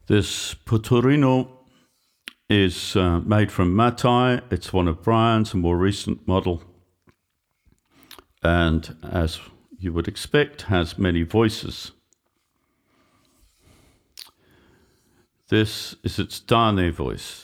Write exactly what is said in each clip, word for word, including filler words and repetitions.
This Putorino is uh, made from Matai. It's one of Brian's, a more recent model. And as you would expect, has many voices. This is its Dane voice.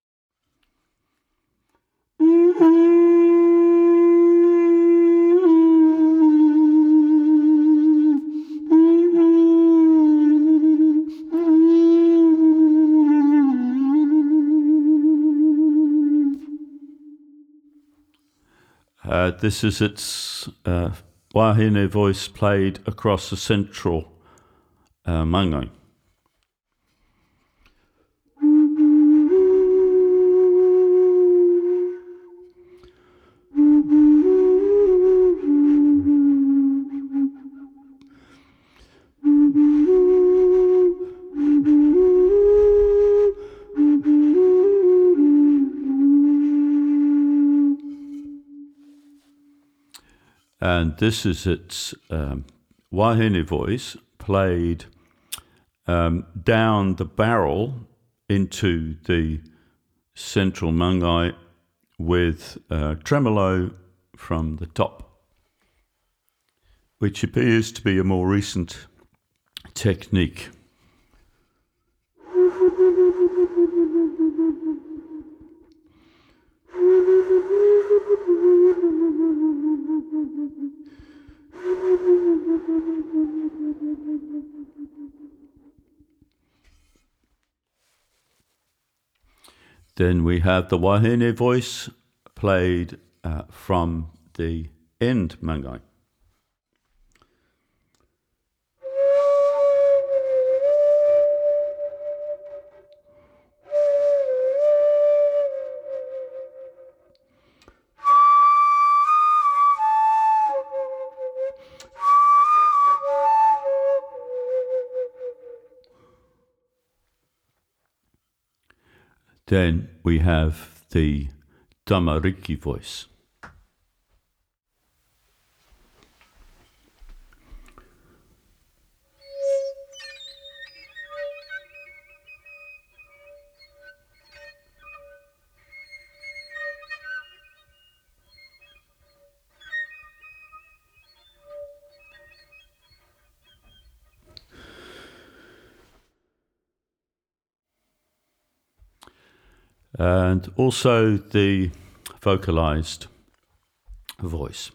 Uh, this is its uh, Wahine voice played across the central uh, mangai. And this is its um, Wahine voice played um, down the barrel into the central mangai with uh, tremolo from the top, which appears to be a more recent technique. Then we have the Wahine voice played uh, from the end mangai. Then we have the Tamariki voice. And also the vocalized voice.